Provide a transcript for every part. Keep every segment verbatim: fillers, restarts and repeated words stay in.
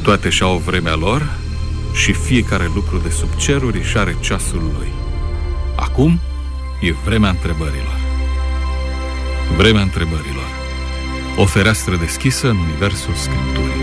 Toate și-au vremea lor și fiecare lucru de sub ceruri își are ceasul lui. Acum e vremea întrebărilor. Vremea întrebărilor. O fereastră deschisă în universul Scripturii.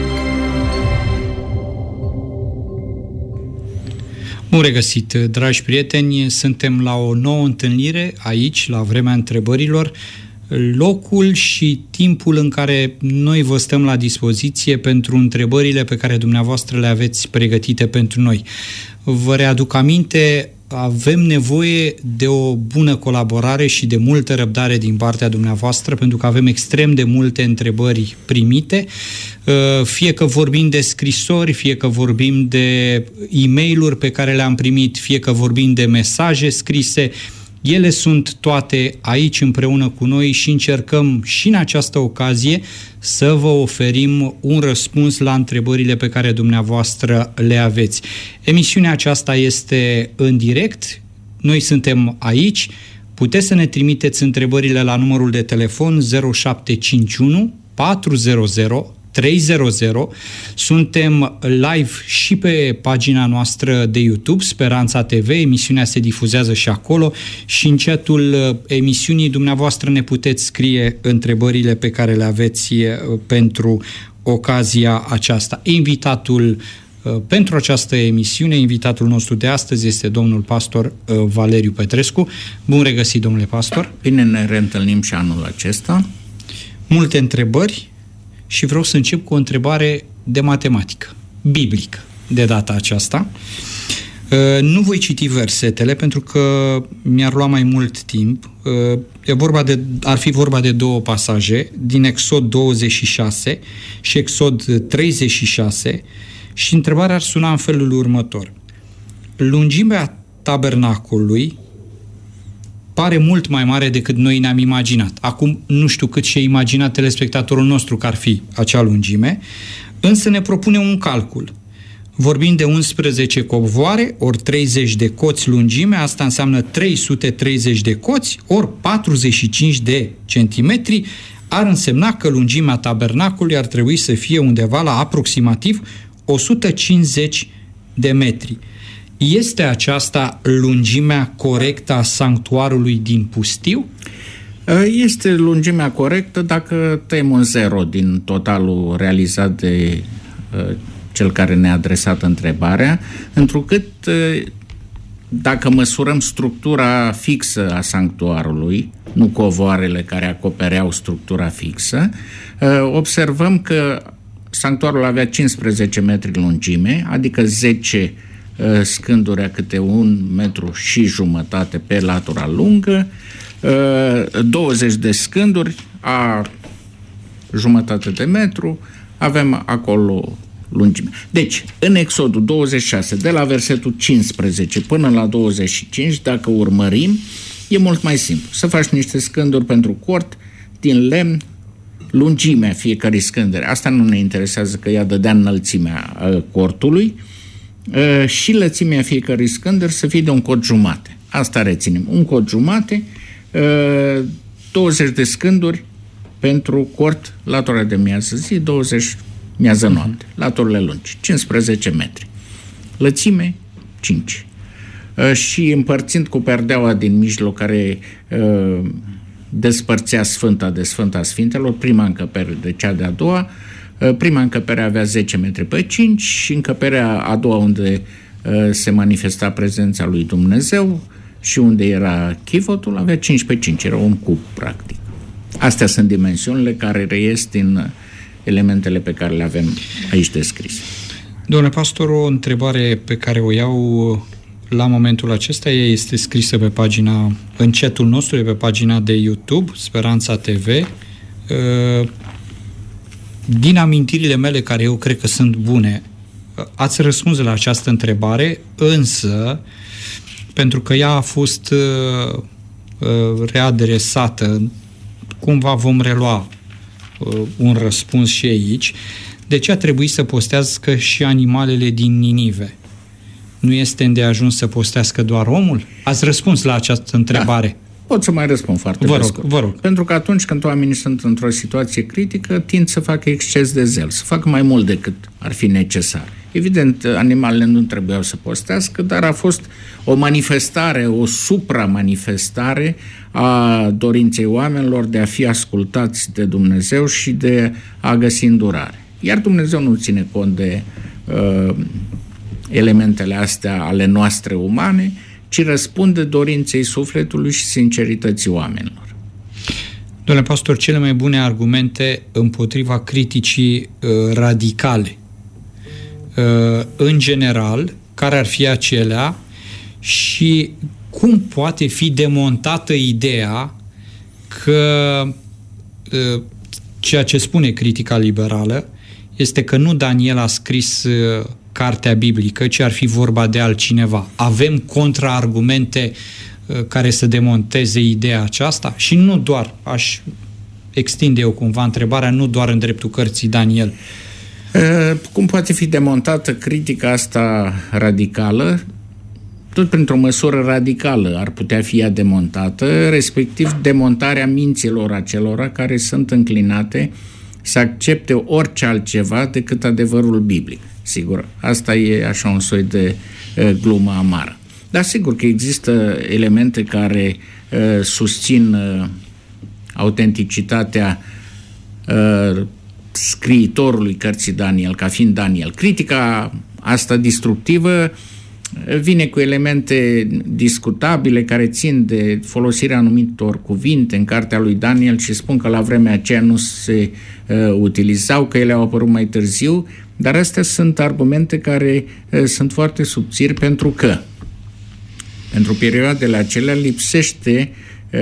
Bun regăsit, dragi prieteni! Suntem la o nouă întâlnire aici, la Vremea întrebărilor, locul și timpul în care noi vă stăm la dispoziție pentru întrebările pe care dumneavoastră le aveți pregătite pentru noi. Vă readuc aminte, avem nevoie de o bună colaborare și de multă răbdare din partea dumneavoastră, pentru că avem extrem de multe întrebări primite, fie că vorbim de scrisori, fie că vorbim de e-mail-uri pe care le-am primit, fie că vorbim de mesaje scrise. Ele sunt toate aici împreună cu noi și încercăm și în această ocazie să vă oferim un răspuns la întrebările pe care dumneavoastră le aveți. Emisiunea aceasta este în direct, noi suntem aici, puteți să ne trimiteți întrebările la numărul de telefon zero șapte cinci unu patru zero zero trei zero zero. Suntem live și pe pagina noastră de YouTube, Speranța T V, emisiunea se difuzează și acolo și în chatul emisiunii dumneavoastră ne puteți scrie întrebările pe care le aveți pentru ocazia aceasta. Invitatul pentru această emisiune, invitatul nostru de astăzi este domnul pastor Valeriu Petrescu. Bun regăsit, domnule pastor! Bine ne reîntâlnim și anul acesta. Multe întrebări. Și vreau să încep cu o întrebare de matematică, biblică, de data aceasta. Nu voi citi versetele, pentru că mi-ar lua mai mult timp. E vorba de, ar fi vorba de două pasaje, din Exod douăzeci și șase și Exod treizeci și șase, și întrebarea ar suna în felul următor. Lungimea tabernacolului pare mult mai mare decât noi ne-am imaginat. Acum nu știu cât și-a imaginat telespectatorul nostru că ar fi acea lungime, însă ne propune un calcul. Vorbim de unsprezece covoare, ori treizeci de coți lungime, asta înseamnă trei sute treizeci de coți, ori patruzeci și cinci de centimetri, ar însemna că lungimea tabernacolului ar trebui să fie undeva la aproximativ o sută cincizeci de metri. Este aceasta lungimea corectă a sanctuarului din pustiu? Este lungimea corectă dacă tăiem un zero din totalul realizat de uh, cel care ne-a adresat întrebarea, întrucât uh, dacă măsurăm structura fixă a sanctuarului, nu covoarele care acopereau structura fixă, uh, observăm că sanctuarul avea cincisprezece metri lungime, adică zece scânduri a câte un metru și jumătate pe latura lungă, douăzeci de scânduri a jumătate de metru, avem acolo lungime. Deci, în Exodul douăzeci și șase, de la versetul cincisprezece până la douăzeci și cinci, dacă urmărim, e mult mai simplu. Să faci niște scânduri pentru cort din lemn, lungimea fiecărei scânduri. Asta nu ne interesează, că ea dădea înălțimea cortului, Uh, și lățimea fiecărui scândăr să fie de un cot jumate. Asta reținem. Un cot jumate, uh, douăzeci de scânduri pentru cort, latura de miază zi, douăzeci miază noapte, laturile lungi, cincisprezece metri. Lățime, cinci. Uh, și împărțind cu perdeaua din mijloc care uh, despărțea Sfânta de Sfânta Sfintelor, prima încăpere de cea de-a doua, prima încăpere avea zece metri pe cinci și încăperea a doua, unde uh, se manifesta prezența lui Dumnezeu și unde era chivotul, avea cinci pe cinci, era un cub practic. Astea sunt dimensiunile care reies din elementele pe care le avem aici descrise. Domnule pastor, o întrebare pe care o iau la momentul acesta, ea este scrisă pe pagina, în chatul nostru, pe pagina de YouTube, Speranța T V. Uh, Din amintirile mele, care eu cred că sunt bune, ați răspuns la această întrebare, însă, pentru că ea a fost uh, readresată, cumva vom relua uh, un răspuns și aici, de ce a trebuit să postească și animalele din Ninive? Nu este îndeajuns să postească doar omul? Ați răspuns la această întrebare. Pot să mai răspund foarte vă pe rog, scurt. Vă rog. Pentru că atunci când oamenii sunt într-o situație critică, tind să facă exces de zel, să facă mai mult decât ar fi necesar. Evident, animalele nu trebuiau să postească, dar a fost o manifestare, o supramanifestare a dorinței oamenilor de a fi ascultați de Dumnezeu și de a găsi îndurare. Iar Dumnezeu nu ține cont de uh, elementele astea ale noastre umane, ci răspunde dorinței sufletului și sincerității oamenilor. Domnule pastor, cele mai bune argumente împotriva criticii uh, radicale, uh, în general, care ar fi acelea și cum poate fi demontată ideea că uh, ceea ce spune critica liberală este că nu Daniel a scris uh, cartea biblică, ci ar fi vorba de altcineva. Avem contraargumente uh, care să demonteze ideea aceasta? Și nu doar, aș extinde eu cumva întrebarea, nu doar în dreptul cărții Daniel. Uh, cum poate fi demontată critica asta radicală? Tot printr-o măsură radicală ar putea fi ea demontată, respectiv demontarea minților acelora care sunt înclinate să accepte orice altceva decât adevărul biblic. Sigur, asta e așa un soi de uh, glumă amară. Dar sigur că există elemente care uh, susțin uh, autenticitatea uh, scriitorului cărții Daniel, ca fiind Daniel. Critica asta distructivă vine cu elemente discutabile care țin de folosirea anumitor cuvinte în cartea lui Daniel și spun că la vremea aceea nu se uh, utilizau, că ele au apărut mai târziu, dar astea sunt argumente care uh, sunt foarte subțiri pentru că pentru perioadele acelea lipsește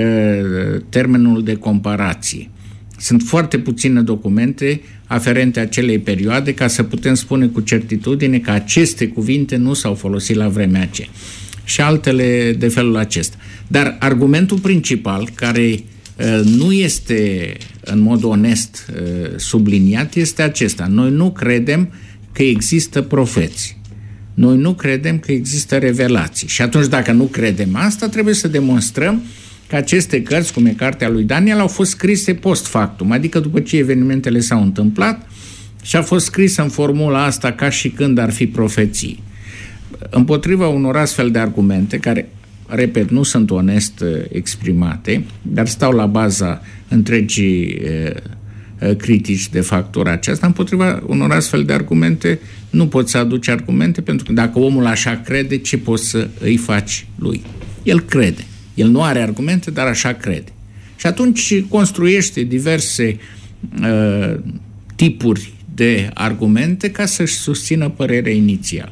uh, termenul de comparație. Sunt foarte puține documente aferente acelei perioade ca să putem spune cu certitudine că aceste cuvinte nu s-au folosit la vremea aceea. Și altele de felul acesta. Dar argumentul principal, care uh, nu este în mod onest uh, subliniat, este acesta. Noi nu credem că există profeți. Noi nu credem că există revelații. Și atunci, dacă nu credem asta, trebuie să demonstrăm că aceste cărți, cum e cartea lui Daniel, au fost scrise post factum, adică după ce evenimentele s-au întâmplat și a fost scrisă în formula asta ca și când ar fi profeții. Împotriva unor astfel de argumente, care, repet, nu sunt onest exprimate, dar stau la baza întregii e, critici de factura aceasta, împotriva unor astfel de argumente nu poți să aduci argumente, pentru că dacă omul așa crede, ce poți să îi faci lui? El crede. El nu are argumente, dar așa crede. Și atunci construiește diverse uh, tipuri de argumente ca să-și susțină părerea inițială.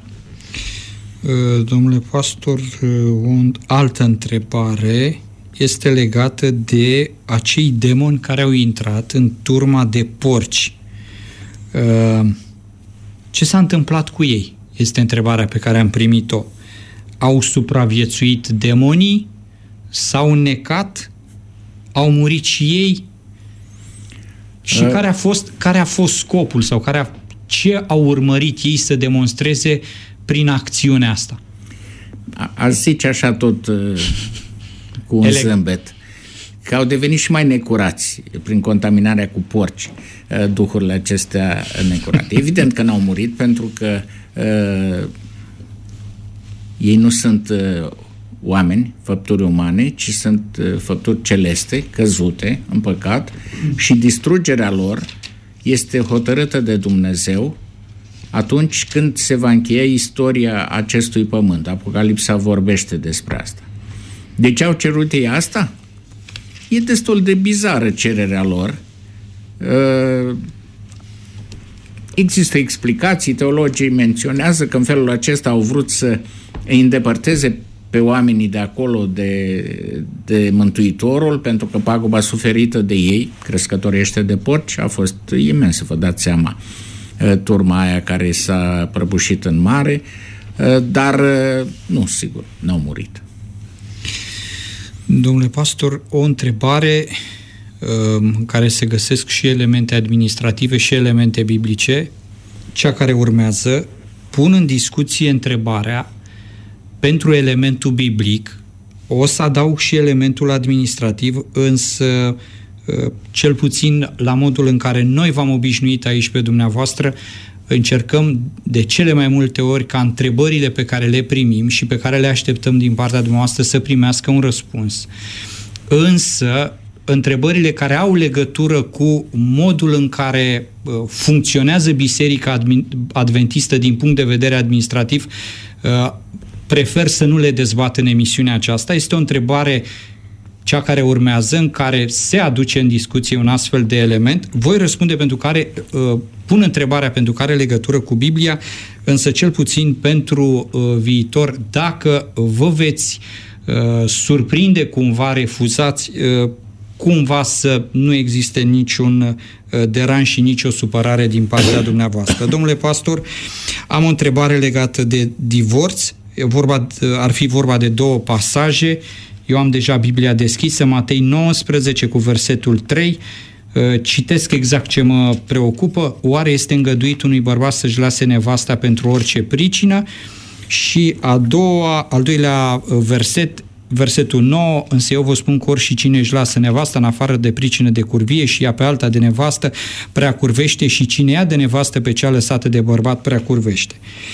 Uh, domnule pastor, uh, o altă întrebare este legată de acei demoni care au intrat în turma de porci. Uh, ce s-a întâmplat cu ei? Este întrebarea pe care am primit-o. Au supraviețuit demonii? S-au înnecat, au murit și ei și uh. care a fost care a fost scopul sau care a, ce au urmărit ei să demonstreze prin acțiunea asta? A, aș zice așa tot uh, cu un Ele... zâmbet, că au devenit și mai necurați prin contaminarea cu porci, uh, duhurile acestea necurate. Evident că n-au murit pentru că uh, ei nu sunt uh, oameni, făpturi umane, ci sunt uh, făpturi celeste, căzute în păcat, și distrugerea lor este hotărâtă de Dumnezeu atunci când se va încheia istoria acestui pământ. Apocalipsa vorbește despre asta. De ce au cerut ei asta? E destul de bizară cererea lor. Uh, există explicații, teologii menționează că în felul acesta au vrut să îi îndepărteze pe oamenii de acolo de, de Mântuitorul, pentru că paguba suferită de ei, crescătorii ăștia de porci, a fost imensă, vă dați seama, turma aia care s-a prăbușit în mare, dar nu, sigur, n-au murit. Domnule pastor, o întrebare în care se găsesc și elemente administrative și elemente biblice, cea care urmează, pun în discuție întrebarea: pentru elementul biblic, O să adaug și elementul administrativ, însă cel puțin la modul în care noi v-am obișnuit aici pe dumneavoastră, încercăm de cele mai multe ori ca întrebările pe care le primim și pe care le așteptăm din partea dumneavoastră să primească un răspuns. Însă, întrebările care au legătură cu modul în care funcționează Biserica Adventistă din punct de vedere administrativ, prefer să nu le dezbat în emisiunea aceasta. Este o întrebare, cea care urmează, în care se aduce în discuție un astfel de element. Voi răspunde pentru care, pun întrebarea pentru care are legătură cu Biblia, însă cel puțin pentru viitor, dacă vă veți surprinde cumva, refuzați, cumva să nu existe niciun deranj și nicio supărare din partea dumneavoastră. Domnule pastor, am o întrebare legată de divorț. Vorba, ar fi vorba de două pasaje. Eu am deja Biblia deschisă, Matei nouăsprezece cu versetul trei. Citesc exact ce mă preocupă. Oare este îngăduit unui bărbat să-și lase nevasta pentru orice pricină? Și a doua, al doilea verset, versetul nouă, însă eu vă spun că orice cine își lasă nevasta în afară de pricină de curvie și ia pe alta de nevastă, prea curvește, și cine ia de nevastă pe cea lăsată de bărbat, prea curvește.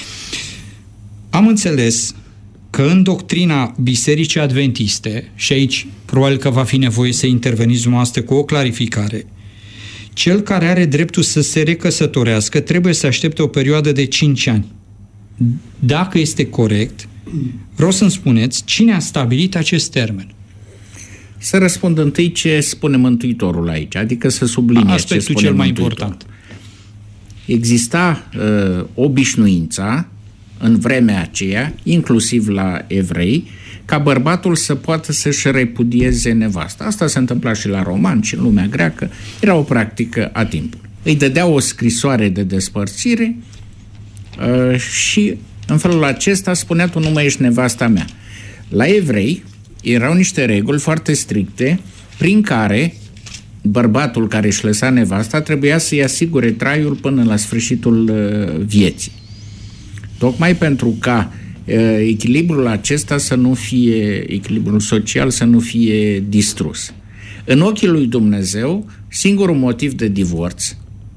Am înțeles că în doctrina Bisericii Adventiste, și aici probabil că va fi nevoie să interveniți dumneavoastră cu o clarificare, cel care are dreptul să se recăsătorească trebuie să aștepte o perioadă de cinci ani. Dacă este corect, vreau să-mi spuneți cine a stabilit acest termen. Să răspund întâi ce spune Mântuitorul aici, adică să subliniez ce spune cel mai Mântuitorul. important. Exista uh, obișnuința în vremea aceea, inclusiv la evrei, ca bărbatul să poată să-și repudieze nevasta. Asta se întâmpla și la romani și în lumea greacă. Era o practică a timpului. Îi dădea o scrisoare de despărțire uh, și în felul acesta spunea: tu nu mai ești nevasta mea. La evrei erau niște reguli foarte stricte prin care bărbatul care își lăsa nevasta trebuia să-i asigure traiul până la sfârșitul uh, vieții. Tocmai pentru ca uh, echilibrul acesta să nu fie, echilibrul social să nu fie distrus. În ochii lui Dumnezeu, singurul motiv de divorț,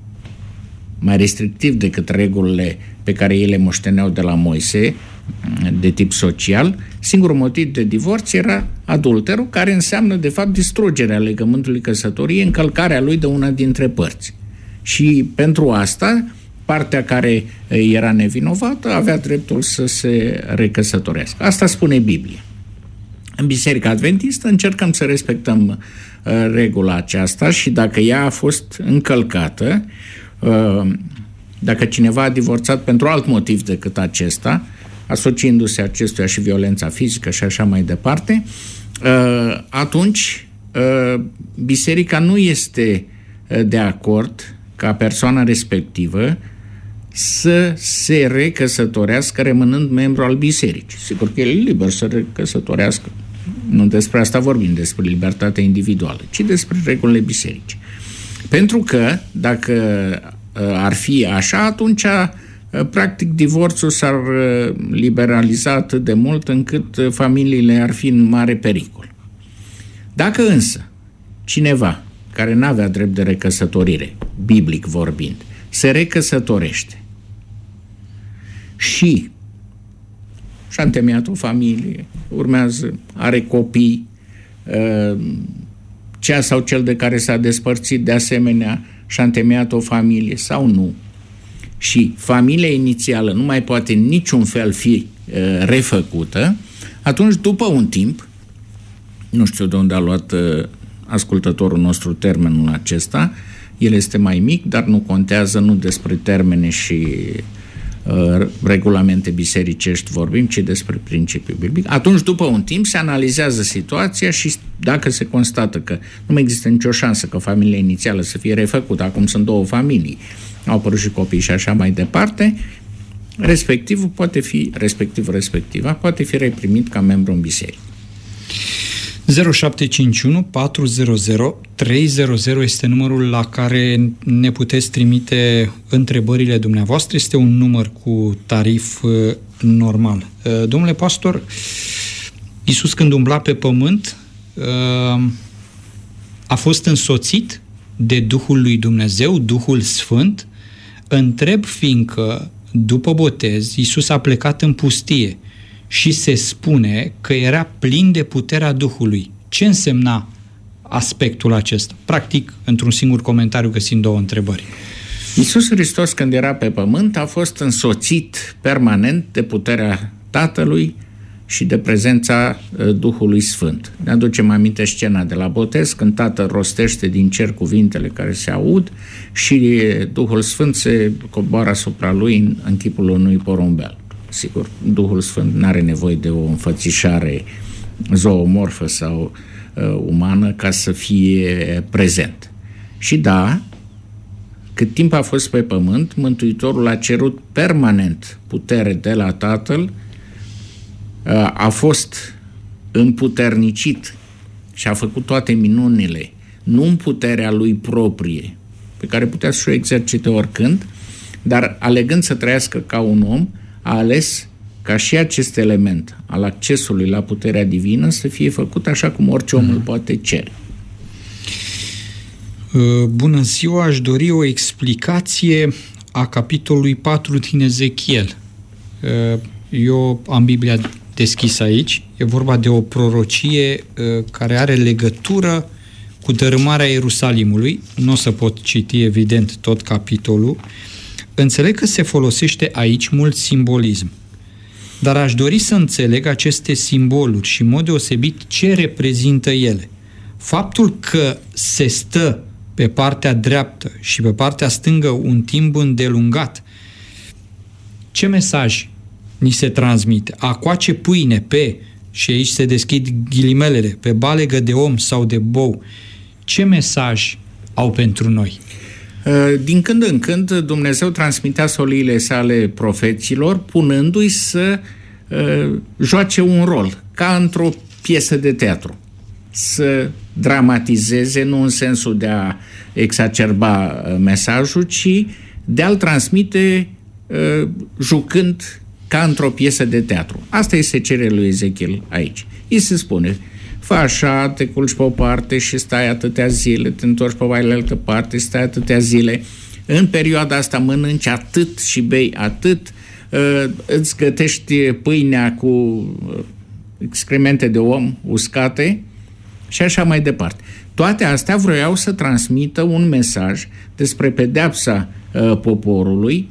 mai restrictiv decât regulile pe care ei le moșteneau de la Moise, de tip social, singurul motiv de divorț era adulterul, care înseamnă, de fapt, distrugerea legământului căsătoriei, încălcarea lui de una dintre părți. Și pentru asta, partea care era nevinovată avea dreptul să se recăsătorească. Asta spune Biblia. În Biserica Adventistă încercăm să respectăm uh, regula aceasta și dacă ea a fost încălcată, uh, dacă cineva a divorțat pentru alt motiv decât acesta, asociindu-se acestuia și violența fizică și așa mai departe, uh, atunci uh, biserica nu este de acord ca persoana respectivă să se recăsătorească rămânând membru al bisericii. Sigur că el e liber să recăsătorească. Nu despre asta vorbim, despre libertatea individuală, ci despre regulile bisericii. Pentru că, dacă ar fi așa, atunci, practic, divorțul s-ar liberaliza atât de mult încât familiile ar fi în mare pericol. Dacă însă cineva care n-avea drept de recăsătorire, biblic vorbind, se recăsătorește și și-a întemeiat o familie, urmează, are copii, cea sau cel de care s-a despărțit de asemenea și-a întemeiat o familie sau nu, și familia inițială nu mai poate în niciun fel fi refăcută, atunci, după un timp, nu știu de unde a luat ascultătorul nostru termenul acesta, el este mai mic, dar nu contează, nu despre termene și uh, regulamente bisericești vorbim, ci despre principiul biblic. Atunci, după un timp, se analizează situația și dacă se constată că nu mai există nicio șansă că familia inițială să fie refăcută, acum sunt două familii, au apărut și copii și așa mai departe, respectivul poate fi, respectiv respectiva, poate fi reprimit ca membru în biserică. zero șapte cinci unu patru zero zero trei zero zero este numărul la care ne puteți trimite întrebările dumneavoastră. Este un număr cu tarif normal. Domnule pastor, Iisus, când umbla pe pământ, a fost însoțit de Duhul lui Dumnezeu, Duhul Sfânt. Întreb fiindcă, după botez, Iisus a plecat în pustie și se spune că era plin de puterea Duhului. Ce însemna aspectul acesta? Practic, într-un singur comentariu găsim două întrebări. Iisus Hristos, când era pe pământ, a fost însoțit permanent de puterea Tatălui și de prezența Duhului Sfânt. Ne aducem aminte scena de la botez, când Tatăl rostește din cer cuvintele care se aud și Duhul Sfânt se coboară asupra lui în, în chipul unui porumbel. Sigur, Duhul Sfânt nu are nevoie de o înfățișare zoomorfă sau uh, umană ca să fie prezent. Și da, cât timp a fost pe pământ, Mântuitorul a cerut permanent putere de la Tatăl, a fost împuternicit și a făcut toate minunile, nu în puterea lui proprie, pe care putea să o exercite oricând, dar alegând să trăiască ca un om, a ales ca și acest element al accesului la puterea divină să fie făcut așa cum orice om îl poate cere. Bună ziua, aș dori o explicație a capitolului patru din Ezechiel. Eu am Biblia deschisă aici. E vorba de o prorocie care are legătură cu dărâmarea Ierusalimului. Nu o să pot citi, evident, tot capitolul. Înțeleg că se folosește aici mult simbolism. Dar aș dori să înțeleg aceste simboluri și, în mod deosebit, ce reprezintă ele. Faptul că se stă pe partea dreaptă și pe partea stângă un timp îndelungat, ce mesaj ni se transmite? A coace pâine pe, și aici se deschid ghilimelele, pe balegă de om sau de bou, ce mesaj au pentru noi? Din când în când Dumnezeu transmitea soliile sale profeților, punându-i să uh, joace un rol, ca într-o piesă de teatru. Să dramatizeze, nu în sensul de a exacerba mesajul, ci de a-l transmite uh, jucând ca într-o piesă de teatru. Asta îi se cere lui Ezechiel aici. Îi se spune: fă așa, te culci pe o parte și stai atâtea zile, te întorci pe altă parte, stai atâtea zile. În perioada asta mănânci atât și bei atât, îți gătești pâinea cu excremente de om uscate și așa mai departe. Toate astea vroiau să transmită un mesaj despre pedeapsa poporului.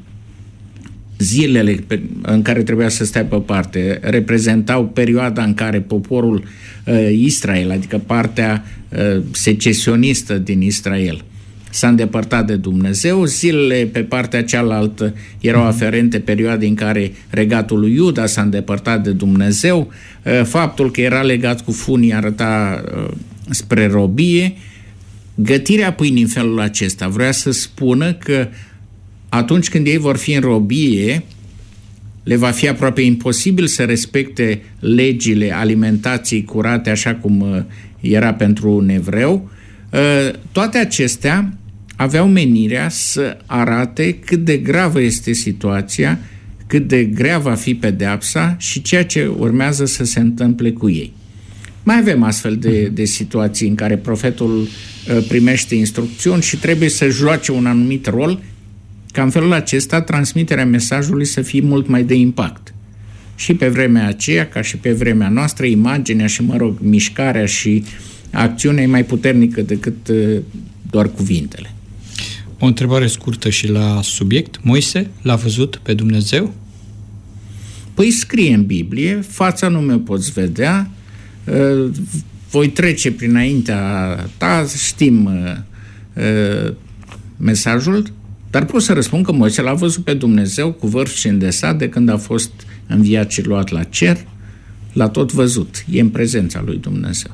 Zilele în care trebuia să stea pe parte reprezentau perioada în care poporul uh, Israel, adică partea uh, secesionistă din Israel, s-a îndepărtat de Dumnezeu. Zilele pe partea cealaltă erau aferente perioadei în care regatul lui Iuda s-a îndepărtat de Dumnezeu. Uh, faptul că era legat cu funii arăta uh, spre robie. Gătirea pâinii în felul acesta vrea să spună că atunci când ei vor fi în robie, le va fi aproape imposibil să respecte legile alimentației curate așa cum era pentru un evreu. Toate acestea aveau menirea să arate cât de gravă este situația, cât de grea va fi pedeapsa și ceea ce urmează să se întâmple cu ei. Mai avem astfel de, de situații în care profetul primește instrucțiuni și trebuie să joace un anumit rol, ca în felul acesta transmiterea mesajului să fie mult mai de impact. Și pe vremea aceea, ca și pe vremea noastră, imaginea și, mă rog, mișcarea și acțiunea e mai puternică decât doar cuvintele. O întrebare scurtă și la subiect. Moise l-a văzut pe Dumnezeu? Păi scrie în Biblie, fața nu mi-o poți vedea, voi trece prinaintea ta, știm mesajul, dar pot să răspund că Moise l-a văzut pe Dumnezeu cu vârf și îndesat de când a fost înviat și luat la cer, l-a tot văzut, e în prezența lui Dumnezeu.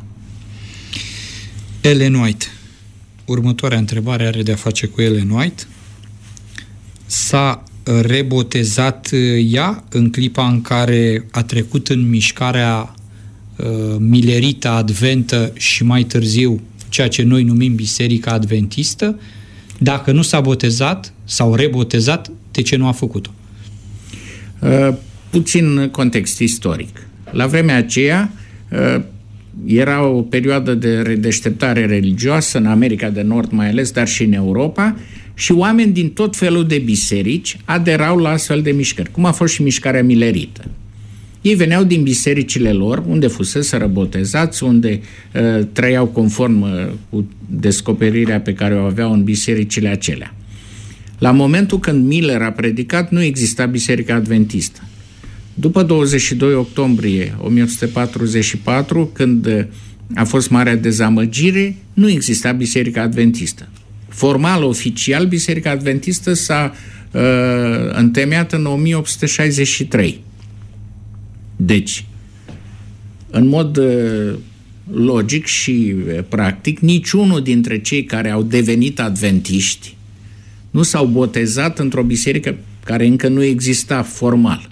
Ellen White. Următoarea întrebare are de a face cu Ellen White. S-a rebotezat ea în clipa în care a trecut în mișcarea uh, milerită adventă și mai târziu ceea ce noi numim Biserica Adventistă? Dacă nu s-a botezat sau rebotezat, de ce nu a făcut-o? Uh, puțin context istoric. La vremea aceea, Era o perioadă de redeșteptare religioasă în America de Nord mai ales, dar și în Europa, și oameni din tot felul de biserici aderau la astfel de mișcări, cum a fost și mișcarea milerită. Ei veneau din bisericile lor, unde fuseseră botezați, unde uh, trăiau conform uh, cu descoperirea pe care o aveau în bisericile acelea. La momentul când Miller a predicat, nu exista Biserica Adventistă. După douăzeci și doi octombrie o mie opt sute patruzeci și patru, când uh, a fost Marea Dezamăgire, nu exista Biserica Adventistă. Formal, oficial, Biserica Adventistă s-a uh, întemeiat în o mie opt sute șaizeci și trei. Deci, în mod uh, logic și uh, practic, niciunul dintre cei care au devenit adventiști nu s-au botezat într-o biserică care încă nu exista formal.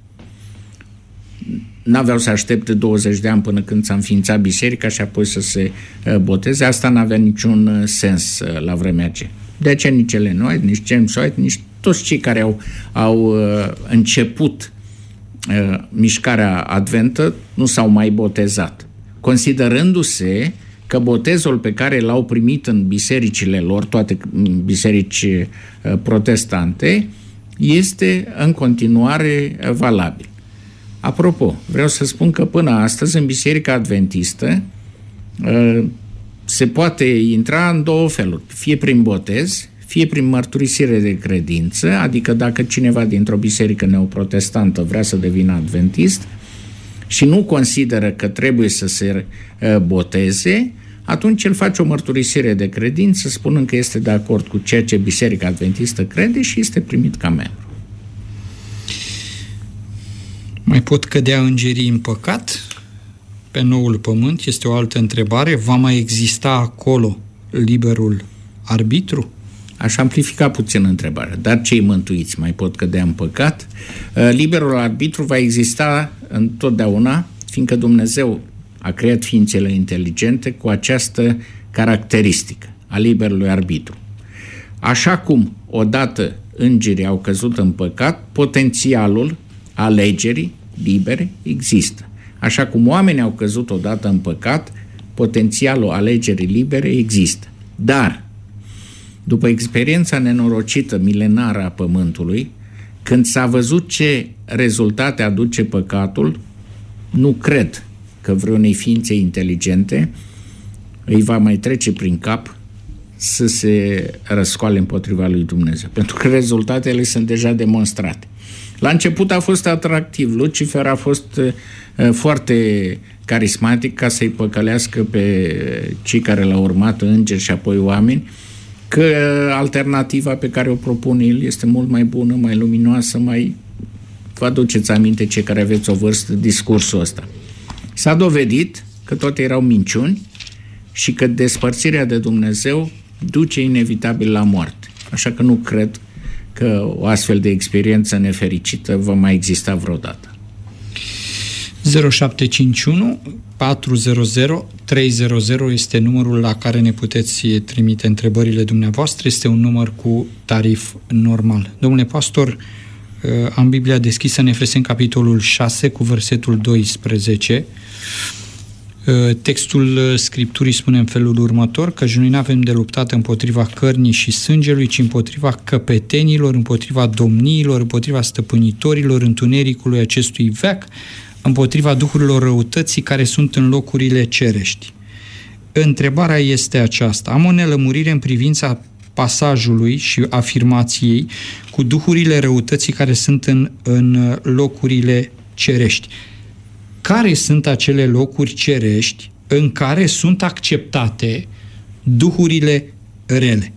N-aveau să aștepte douăzeci de ani până când s-a înființat biserica și apoi să se uh, boteze. Asta n-avea niciun uh, sens uh, la vremea aceea. De aceea nici Ellen White, nici James White, nici toți cei care au, au uh, început uh, mișcarea adventă nu s-au mai botezat, considerându-se că botezul pe care l-au primit în bisericile lor, toate biserici uh, protestante, este în continuare uh, valabil. Apropo, vreau să spun că până astăzi în Biserica Adventistă uh, se poate intra în două feluri, fie prin botez, fie prin mărturisire de credință, adică dacă cineva dintr-o biserică neoprotestantă vrea să devină adventist și nu consideră că trebuie să se uh, boteze, atunci el face o mărturisire de credință spunând că este de acord cu ceea ce Biserica Adventistă crede și este primit ca membru. Mai pot cădea îngerii în păcat pe noul pământ? Este o altă întrebare. Va mai exista acolo liberul arbitru? Aș amplifica puțin întrebarea. Dar cei mântuiți mai pot cădea în păcat? Liberul arbitru va exista întotdeauna, fiindcă Dumnezeu a creat ființele inteligente cu această caracteristică a liberului arbitru. Așa cum odată îngerii au căzut în păcat, potențialul alegerii libere există. Așa cum oamenii au căzut odată în păcat, potențialul alegerii libere există. Dar, după experiența nenorocită milenară a Pământului, când s-a văzut ce rezultate aduce păcatul, nu cred că vreunei ființe inteligente îi va mai trece prin cap să se răscoale împotriva lui Dumnezeu. Pentru că rezultatele sunt deja demonstrate. La început a fost atractiv. Lucifer a fost uh, foarte carismatic ca să-i păcălească pe cei care l-au urmat, îngeri și apoi oameni, că alternativa pe care o propune el este mult mai bună, mai luminoasă, mai... Vă aduceți aminte, cei care aveți o vârstă, discursul ăsta. S-a dovedit că toate erau minciuni și că despărțirea de Dumnezeu duce inevitabil la moarte. Așa că nu cred că o astfel de experiență nefericită va mai exista vreodată. zero șapte cinci unu patru zero zero trei zero zero este numărul la care ne puteți trimite întrebările dumneavoastră. Este un număr cu tarif normal. Domnule pastor, am Biblia deschisă în Efeseni, capitolul șase, cu versetul doisprezece. Textul Scripturii spune în felul următor, că noi nu avem de luptat împotriva cărnii și sângelui, ci împotriva căpetenilor, împotriva domniilor, împotriva stăpânitorilor întunericului acestui veac, împotriva duhurilor răutății care sunt în locurile cerești. Întrebarea este aceasta. Am o nelămurire în privința pasajului și afirmației cu duhurile răutății care sunt în, în locurile cerești. Care sunt acele locuri cerești în care sunt acceptate duhurile rele?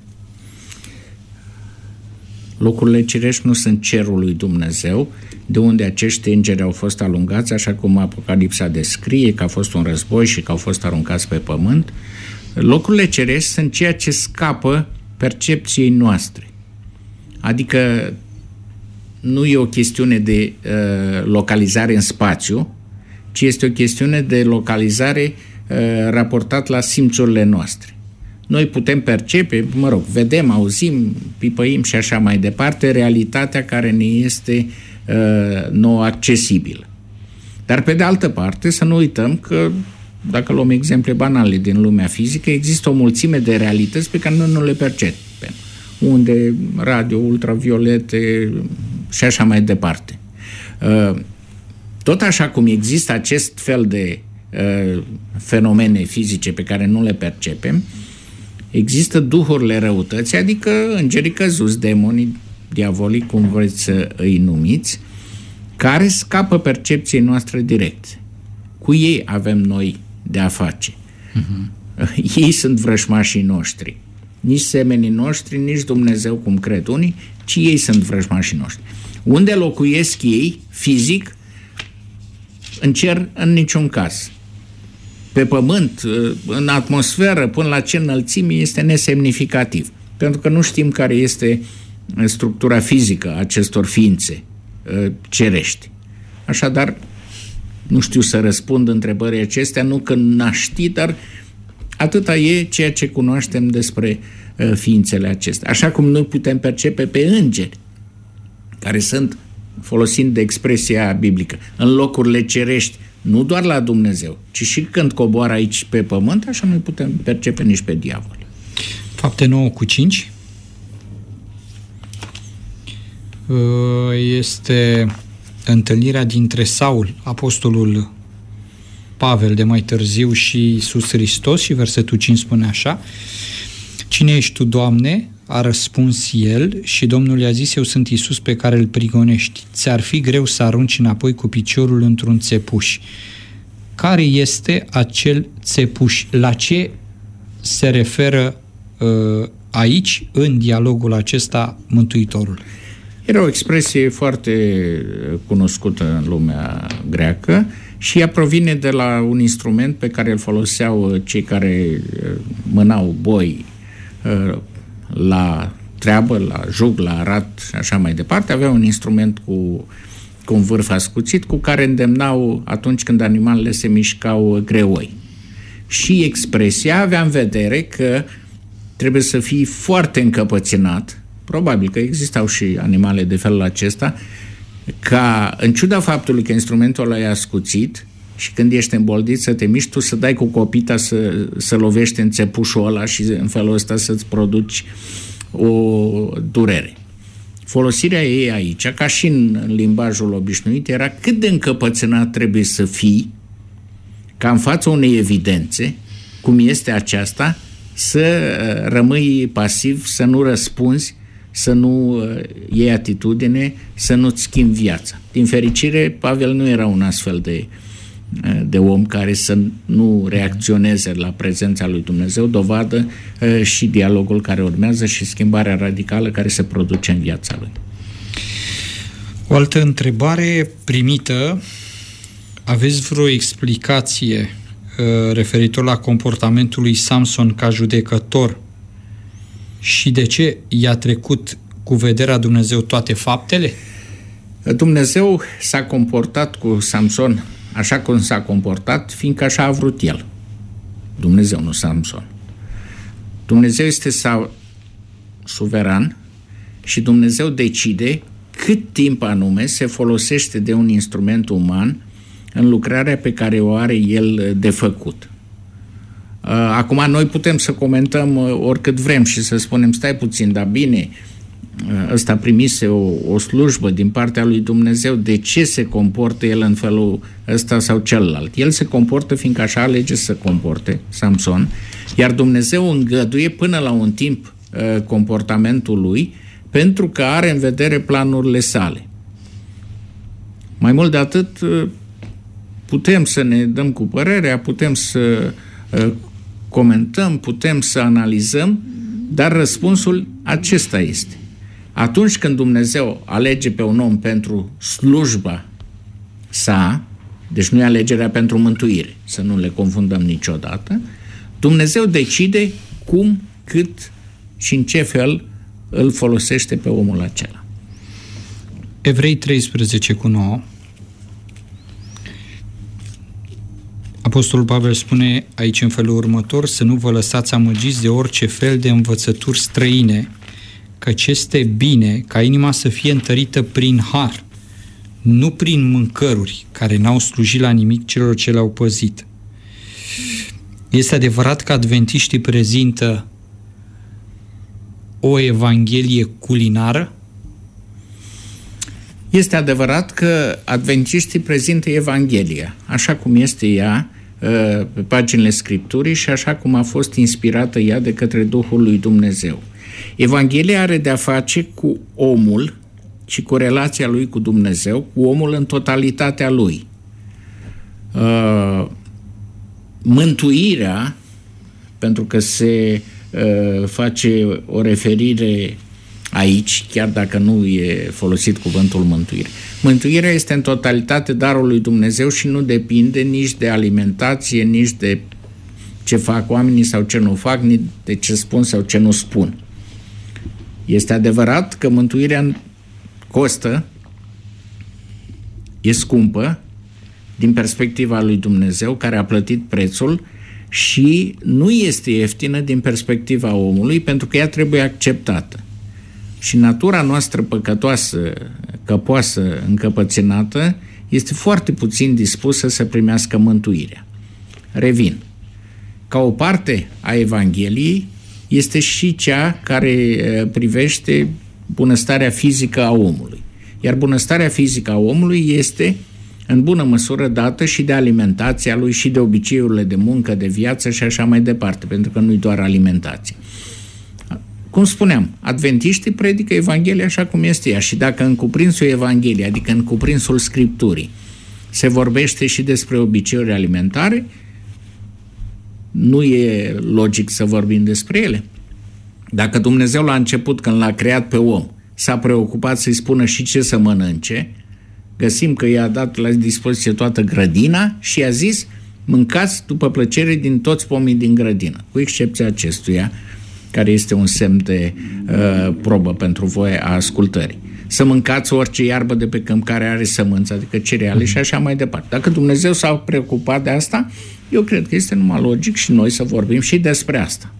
Locurile cerești nu sunt cerul lui Dumnezeu, de unde acești îngeri au fost alungați, așa cum Apocalipsa descrie, că a fost un război și că au fost aruncați pe pământ. Locurile cerești sunt ceea ce scapă percepției noastre. Adică nu e o chestiune de uh, localizare în spațiu, ci este o chestiune de localizare uh, raportat la simțurile noastre. Noi putem percepe, mă rog, vedem, auzim, pipăim și așa mai departe, realitatea care ne este uh, nouă accesibilă. Dar pe de altă parte să nu uităm că, dacă luăm exemple banale din lumea fizică, există o mulțime de realități pe care noi nu le percepem. Unde radio, ultraviolete și așa mai departe. Tot așa cum există acest fel de fenomene fizice pe care nu le percepem, există duhurile răutății, adică îngerii căzuți, demonii, diavolii, cum vreți să îi numiți, care scapă percepției noastre directe. Cu ei avem noi de a face. Uh-huh. Ei sunt vrăjmașii noștri. Nici semenii noștri, nici Dumnezeu, cum cred unii, ci ei sunt vrăjmașii noștri. Unde locuiesc ei, fizic, în cer, în niciun caz. Pe pământ, în atmosferă, până la ce înălțime, este nesemnificativ. Pentru că nu știm care este structura fizică a acestor ființe cerești. Așadar, nu știu să răspund întrebării acestea, nu că n-aș ști, dar atâta e ceea ce cunoaștem despre ființele acestea. Așa cum noi putem percepe pe îngeri, care sunt, folosind de expresia biblică, în locurile cerești, nu doar la Dumnezeu, ci și când coboară aici pe pământ, așa nu putem percepe nici pe diavol. Fapte nouă cu cinci este întâlnirea dintre Saul, apostolul Pavel de mai târziu, și Iisus Hristos, și versetul cinci spune așa: Cine ești tu, Doamne? A răspuns el și Domnul i-a zis: Eu sunt Iisus pe care îl prigonești. Ți-ar fi greu să arunci înapoi cu piciorul într-un țepuș. Care este acel țepuș? La ce se referă uh, aici, în dialogul acesta, Mântuitorul? Era o expresie foarte cunoscută în lumea greacă și ea provine de la un instrument pe care îl foloseau cei care mânau boi la treabă, la jug, la arat și așa mai departe. Aveau un instrument cu, cu un vârf ascuțit cu care îndemnau atunci când animalele se mișcau greoi. Și expresia avea în vedere că trebuie să fii foarte încăpățânat, probabil că existau și animale de felul acesta, ca, în ciuda faptului că instrumentul ăla e ascuțit și când ești îmboldit să te miști, tu să dai cu copita să, să lovești în țepușul ăla și în felul ăsta să-ți produci o durere. Folosirea ei aici, ca și în limbajul obișnuit, era cât de încăpățânat trebuie să fii ca în fața unei evidențe, cum este aceasta, să rămâi pasiv, să nu răspunzi, să nu iei atitudine, să nu-ți schimbi viața. Din fericire, Pavel nu era un astfel de, de om care să nu reacționeze la prezența lui Dumnezeu, dovadă și dialogul care urmează și schimbarea radicală care se produce în viața lui. O altă întrebare primită: aveți vreo explicație referitor la comportamentul lui Samson ca judecător și de ce i-a trecut cu vederea Dumnezeu toate faptele? Dumnezeu s-a comportat cu Samson așa cum s-a comportat, fiindcă așa a vrut el. Dumnezeu, nu Samson. Dumnezeu este suveran și Dumnezeu decide cât timp anume se folosește de un instrument uman în lucrarea pe care o are el de făcut. Acum noi putem să comentăm oricât vrem și să spunem: stai puțin, dar bine, ăsta primise o, o slujbă din partea lui Dumnezeu, de ce se comportă el în felul ăsta sau celălalt? El se comportă fiindcă așa alege să comporte, Samson, iar Dumnezeu îngăduie până la un timp comportamentul lui, pentru că are în vedere planurile sale. Mai mult de atât, putem să ne dăm cu părerea, putem să comentăm, putem să analizăm, dar răspunsul acesta este: atunci când Dumnezeu alege pe un om pentru slujba sa, deci nu e alegerea pentru mântuire, să nu le confundăm niciodată, Dumnezeu decide cum, cât și în ce fel îl folosește pe omul acela. Evrei treisprezece cu nouă. Apostolul Pavel spune aici în felul următor: să nu vă lăsați amăgiți de orice fel de învățături străine, căci este bine ca inima să fie întărită prin har, nu prin mâncăruri care n-au slujit la nimic celor ce le-au păzit. Este adevărat că adventiștii prezintă o evanghelie culinară? Este adevărat că adventiștii prezintă Evanghelia, așa cum este ea pe paginile Scripturii și așa cum a fost inspirată ea de către Duhul lui Dumnezeu. Evanghelia are de-a face cu omul și cu relația lui cu Dumnezeu, cu omul în totalitatea lui. Mântuirea, pentru că se face o referire aici, chiar dacă nu e folosit cuvântul mântuire. Mântuirea este în totalitate darul lui Dumnezeu și nu depinde nici de alimentație, nici de ce fac oamenii sau ce nu fac, nici de ce spun sau ce nu spun. Este adevărat că mântuirea costă, e scumpă din perspectiva lui Dumnezeu, care a plătit prețul, și nu este ieftină din perspectiva omului, pentru că ea trebuie acceptată. Și natura noastră păcătoasă, căpoasă, încăpățânată, este foarte puțin dispusă să primească mântuirea. Revin. Ca o parte a Evangheliei este și cea care privește bunăstarea fizică a omului. Iar bunăstarea fizică a omului este în bună măsură dată și de alimentația lui și de obiceiurile de muncă, de viață și așa mai departe, pentru că nu-i doar alimentație. Cum spuneam, adventiștii predică Evanghelia așa cum este ea și dacă în cuprinsul Evangheliei, adică în cuprinsul Scripturii, se vorbește și despre obiceiuri alimentare, nu e logic să vorbim despre ele. Dacă Dumnezeu la început, când l-a creat pe om, s-a preocupat să-i spună și ce să mănânce, găsim că i-a dat la dispoziție toată grădina și i-a zis: mâncați după plăcere din toți pomii din grădină, cu excepția acestuia, care este un semn de uh, probă pentru voi a ascultării. Să mâncați orice iarbă de pe câmp care are sămânță, adică cereale și așa mai departe. Dacă Dumnezeu s-a preocupat de asta, eu cred că este numai logic și noi să vorbim și despre asta.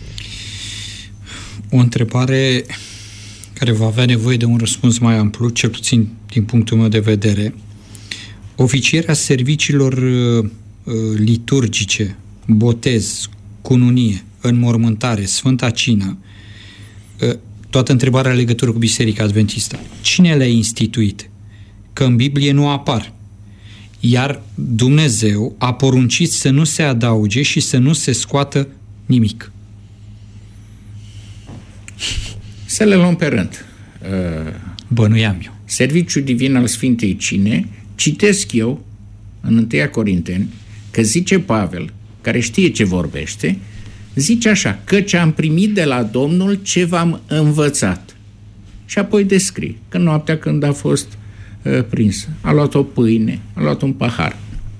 O întrebare care va avea nevoie de un răspuns mai amplu, cel puțin din punctul meu de vedere. Oficierea serviciilor uh, liturgice, botez, cununie, înmormântare, Sfânta Cină, uh, toată întrebarea legătură cu Biserica Adventistă. Cine le-a instituit? Că în Biblie nu apar. Iar Dumnezeu a poruncit să nu se adauge și să nu se scoată nimic. Să le luăm pe rând. Bănuiam eu. Serviciul divin al Sfintei Cine, citesc eu în întâia Corinteni, că zice Pavel, care știe ce vorbește, zice așa: căci am primit de la Domnul ce v-am învățat. Și apoi descrie că noaptea când a fost uh, prinsă, a luat o pâine, a luat un pahar.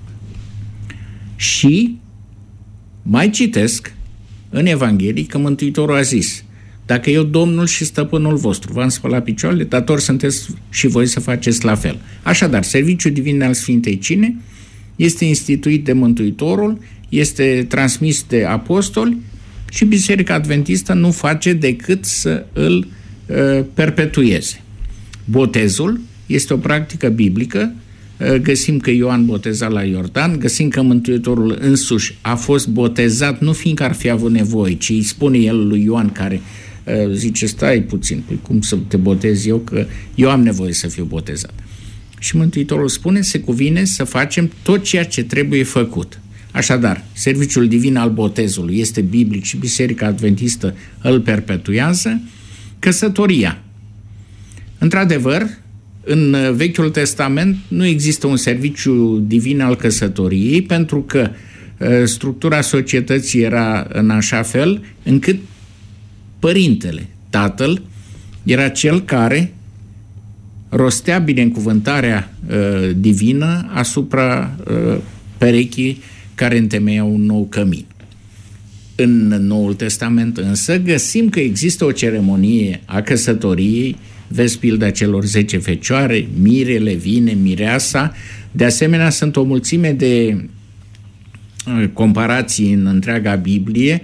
Și mai citesc în Evanghelie că Mântuitorul a zis: dacă eu, Domnul și Stăpânul vostru, v-am spălat picioarele, datori sunteți și voi să faceți la fel. Așadar, serviciul divin al Sfintei Cine este instituit de Mântuitorul, este transmis de apostoli și Biserica Adventistă nu face decât să îl uh, perpetueze. Botezul este o practică biblică. Uh, găsim că Ioan boteza la Iordan, găsim că Mântuitorul însuși a fost botezat, nu fiindcă ar fi avut nevoie, ci îi spune el lui Ioan, care uh, zice: stai puțin, păi cum să te botez eu, că eu am nevoie să fiu botezat. Și Mântuitorul spune: se cuvine să facem tot ceea ce trebuie făcut. Așadar, serviciul divin al botezului este biblic și Biserica Adventistă îl perpetuează. Căsătoria. Într-adevăr, în Vechiul Testament nu există un serviciu divin al căsătoriei, pentru că uh, structura societății era în așa fel încât părintele, tatăl, era cel care rostea binecuvântarea uh, divină asupra uh, perechii care întemeia un nou cămin. În Noul Testament însă găsim că există o ceremonie a căsătoriei, vezi pilda celor zece fecioare, mirele, vine, mireasa. De asemenea, sunt o mulțime de comparații în întreaga Biblie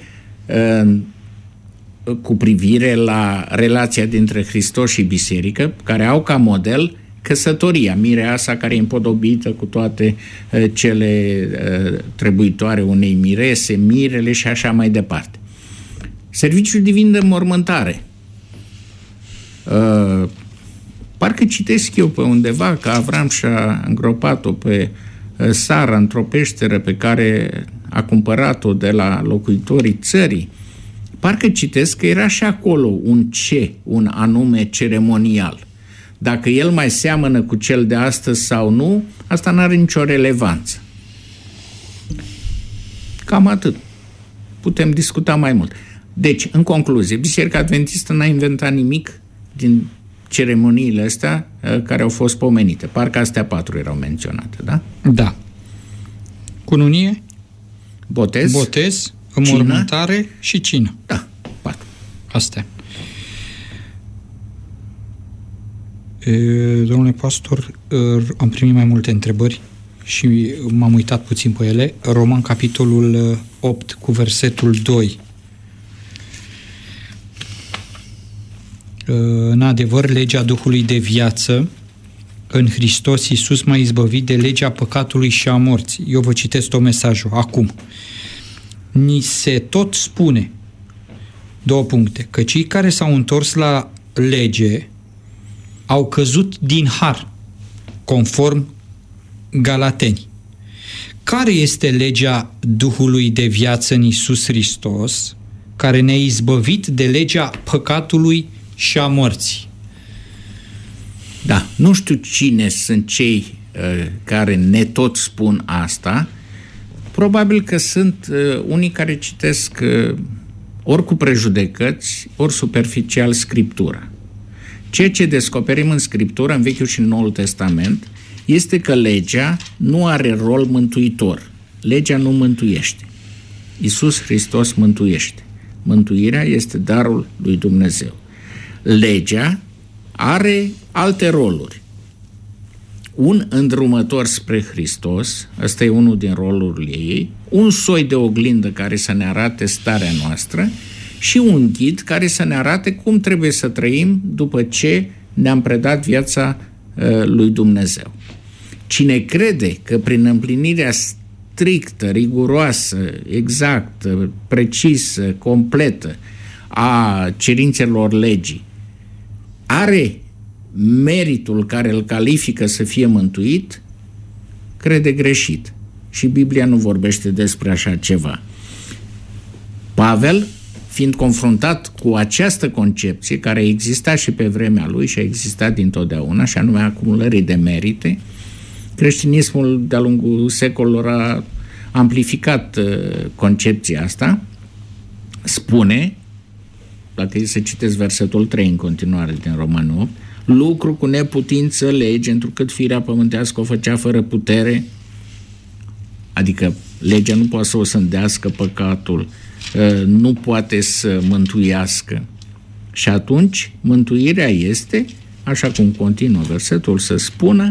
cu privire la relația dintre Hristos și Biserică, care au ca model căsătoria, mireasa care e împodobită cu toate uh, cele uh, trebuitoare unei mirese, mirele și așa mai departe. Serviciul divin de mormântare. Uh, parcă citesc eu pe undeva că Avram și-a îngropat-o pe uh, Sara într-o peșteră pe care a cumpărat-o de la locuitorii țării. Parcă citesc că era și acolo un ce, un anume ceremonial. Dacă el mai seamănă cu cel de astăzi sau nu, asta n-are nicio relevanță. Cam atât. Putem discuta mai mult. Deci, în concluzie, Biserica Adventistă n-a inventat nimic din ceremoniile astea care au fost pomenite. Parcă astea patru erau menționate, da? Da. Cununie, botez, botez înmormântare și cină. Da, patru. Astea. E, domnule pastor, am primit mai multe întrebări și m-am uitat puțin pe ele. Roman, capitolul opt, cu versetul doi. În adevăr, legea Duhului de viață în Hristos Iisus m-a izbăvit de legea păcatului și a morții. Eu vă citesc tot mesajul acum. Ni se tot spune, două puncte, că cei care s-au întors la lege au căzut din har, conform Galateni. Care este legea Duhului de viață în Iisus Hristos, care ne-a izbăvit de legea păcatului și a morții? Da, nu știu cine sunt cei uh, care ne tot spun asta. Probabil că sunt uh, unii care citesc uh, ori cu prejudecăți, ori superficial Scriptura. Ceea ce descoperim în Scriptură, în Vechiul și în Noul Testament, este că legea nu are rol mântuitor. Legea nu mântuiește. Iisus Hristos mântuiește. Mântuirea este darul lui Dumnezeu. Legea are alte roluri. Un îndrumător spre Hristos, ăsta e unul din rolurile ei, un soi de oglindă care să ne arate starea noastră și un ghid care să ne arate cum trebuie să trăim după ce ne-am predat viața uh, lui Dumnezeu. Cine crede că prin împlinirea strictă, riguroasă, exactă, precisă, completă a cerințelor legii are meritul care îl califică să fie mântuit, crede greșit. Și Biblia nu vorbește despre așa ceva. Pavel, fiind confruntat cu această concepție care exista și pe vremea lui și a existat dintotdeauna, și anume acumulării de merite, creștinismul de-a lungul secolelor a amplificat concepția asta, spune, dacă e să citesc versetul trei în continuare din Romani opt, lucru cu neputință lege, întrucât firea pământească o făcea fără putere, adică legea nu poate să o sândească păcatul, nu poate să mântuiască. Și atunci mântuirea este, așa cum continuă versetul să spună,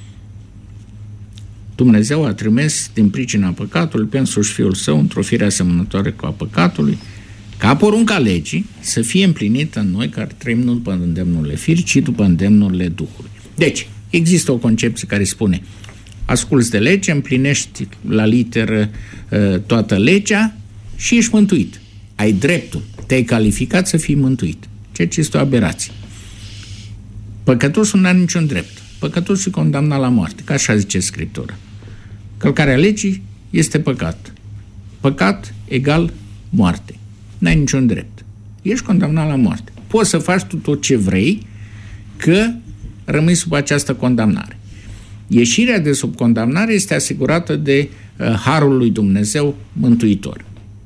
Dumnezeu a trimis din pricina păcatului pe însuși Fiul Său într-o fire asemănătoare cu a păcatului, ca porunca legii să fie împlinită în noi care trăim nu după îndemnurile firii, ci după îndemnurile Duhului. Deci, există o concepție care spune asculți de lege, împlinești la literă uh, toată legea și ești mântuit. Ai dreptul, te-ai calificat să fii mântuit. Ceea ce este o aberație. Păcătosul nu are niciun drept. Păcătosul e condamnat la moarte, ca așa zice Scriptura. Călcarea legii este păcat. Păcat egal moarte. N-ai niciun drept. Ești condamnat la moarte. Poți să faci tu tot ce vrei, că rămâi sub această condamnare. Ieșirea de sub condamnare este asigurată de uh, harul lui Dumnezeu mântuitor.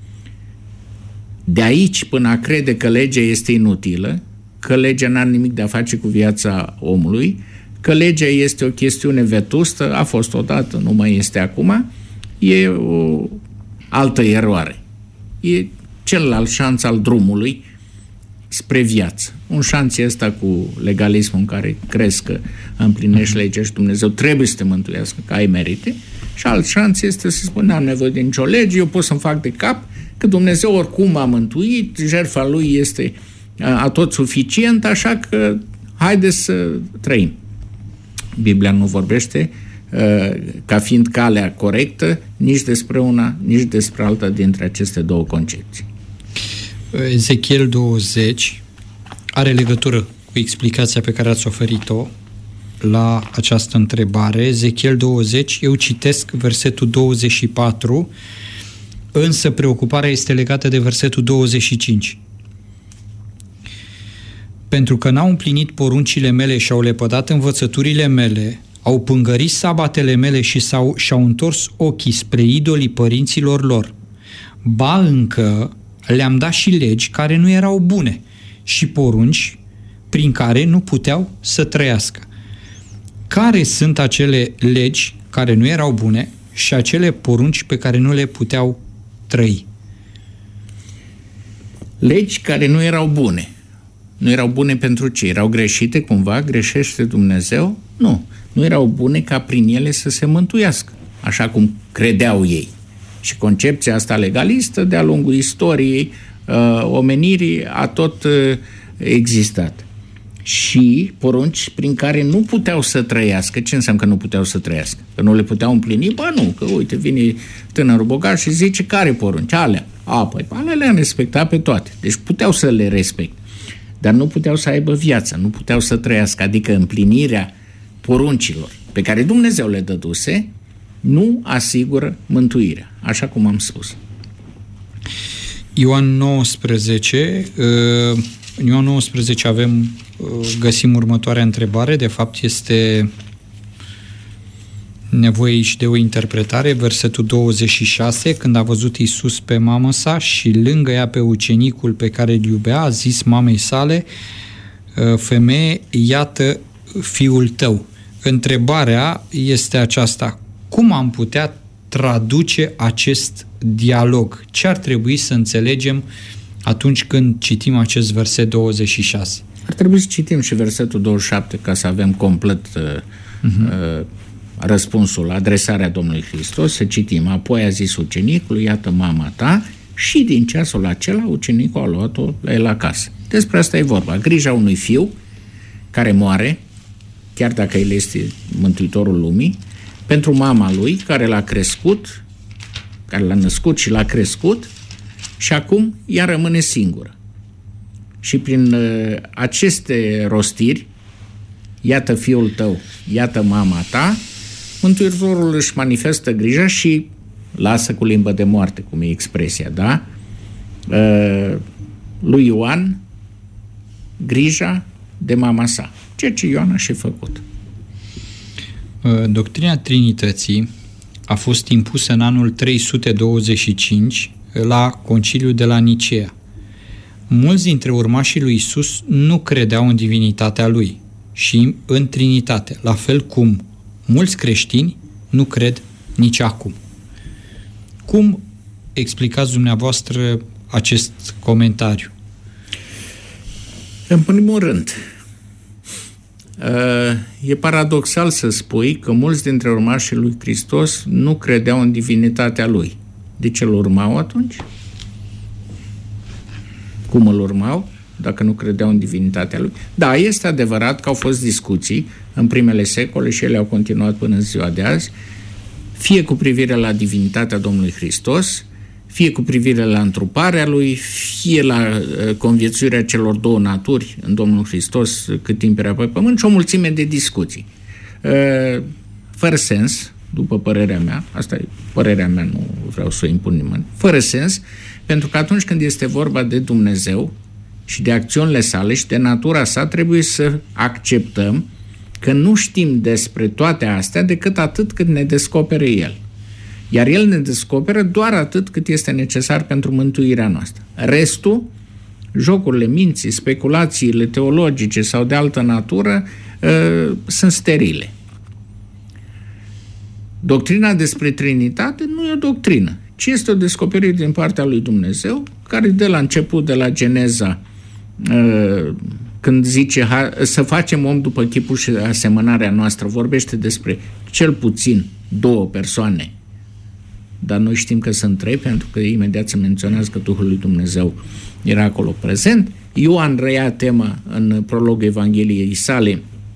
De aici până a crede că legea este inutilă, că legea n-are nimic de a face cu viața omului, că legea este o chestiune vetustă, a fost odată, nu mai este acum, e o altă eroare. E celălalt șanț al drumului spre viață. Un șanț ăsta cu legalismul în care crezi că împlinești legea și Dumnezeu trebuie să te mântuiască, că ai merite, și alt șanț este să spun, n-am nevoie de nicio lege, eu pot să-mi fac de cap că Dumnezeu oricum m-a mântuit, jertfa Lui este atot suficient, așa că haide să trăim. Biblia nu vorbește ca fiind calea corectă nici despre una, nici despre alta dintre aceste două concepții. Ezechiel douăzeci are legătură cu explicația pe care ați oferit-o la această întrebare. Ezechiel douăzeci, eu citesc versetul douăzeci și patru, însă preocuparea este legată de versetul douăzeci și cinci. Pentru că n-au împlinit poruncile mele și au lepădat învățăturile mele, au pângărit sabatele mele și s-au, și-au întors ochii spre idolii părinților lor. Ba încă le-am dat și legi care nu erau bune și porunci prin care nu puteau să trăiască. Care sunt acele legi care nu erau bune și acele porunci pe care nu le puteau trăi? Legi care nu erau bune. Nu erau bune pentru ce? Erau greșite cumva? Greșește Dumnezeu? Nu. Nu erau bune ca prin ele să se mântuiască, așa cum credeau ei. Și concepția asta legalistă, de-a lungul istoriei uh, omenirii, a tot uh, existat. Și porunci prin care nu puteau să trăiască. Ce înseamnă că nu puteau să trăiască? Că nu le puteau împlini? Ba nu, că uite, vine tânărul bogat și zice, care porunci? Alea. A, păi alea le-am respectat pe toate. Deci puteau să le respect. Dar nu puteau să aibă viață, nu puteau să trăiască. Adică împlinirea poruncilor pe care Dumnezeu le dăduse nu asigură mântuirea, așa cum am spus. Ioan nouăsprezece, în Ioan nouăsprezece avem, găsim următoarea întrebare, de fapt este nevoie aici de o interpretare, versetul douăzeci și șase, când a văzut Iisus pe mamă sa și lângă ea pe ucenicul pe care îl iubea, a zis mamei sale, femeie, iată fiul tău. Întrebarea este aceasta: cum am putea traduce acest dialog? Ce ar trebui să înțelegem atunci când citim acest verset douăzeci și șase? Ar trebui să citim și versetul douăzeci și șapte ca să avem complet uh, uh-huh. uh, răspunsul, adresarea Domnului Hristos, să citim. Apoi a zis ucenicului, iată mama ta, și din ceasul acela ucenicul a luat-o la el acasă. Despre asta e vorba. Grija unui fiu care moare, chiar dacă el este Mântuitorul lumii, pentru mama lui, care l-a crescut, care l-a născut și l-a crescut, și acum ea rămâne singură. Și prin uh, aceste rostiri, iată fiul tău, iată mama ta, Mântuitorul își manifestă grija și lasă cu limbă de moarte, cum e expresia, da? Uh, lui Ioan grija de mama sa, ceea ce Ioan a și făcut. Doctrina Trinității a fost impusă în anul trei sute douăzeci și cinci la Conciliul de la Nicea. Mulți dintre urmașii lui Iisus nu credeau în divinitatea lui și în Trinitate, la fel cum mulți creștini nu cred nici acum. Cum explicați dumneavoastră acest comentariu? În primul rând, e paradoxal să spui că mulți dintre urmașii lui Hristos nu credeau în divinitatea lui. De ce îl urmau atunci? Cum îl urmau dacă nu credeau în divinitatea lui? Da, este adevărat că au fost discuții în primele secole și ele au continuat până în ziua de azi, fie cu privire la divinitatea Domnului Hristos, fie cu privire la întruparea lui, fie la uh, conviețuirea celor două naturi în Domnul Hristos cât timp era pe pământ, și o mulțime de discuții. Uh, fără sens, după părerea mea, asta e părerea mea, nu vreau să o impun nimeni, fără sens, pentru că atunci când este vorba de Dumnezeu și de acțiunile sale și de natura sa, trebuie să acceptăm că nu știm despre toate astea decât atât cât ne descopere El. Iar El ne descoperă doar atât cât este necesar pentru mântuirea noastră. Restul, jocurile minții, speculațiile teologice sau de altă natură, uh, sunt sterile. Doctrina despre Trinitate nu e o doctrină, ci este o descoperire din partea lui Dumnezeu, care de la început, de la Geneza, uh, când zice să facem om după chipul și asemănarea noastră, vorbește despre cel puțin două persoane, dar noi știm că sunt trei, pentru că imediat se menționează că Duhul lui Dumnezeu era acolo prezent. Ioan reia tema în prologul Evangheliei sale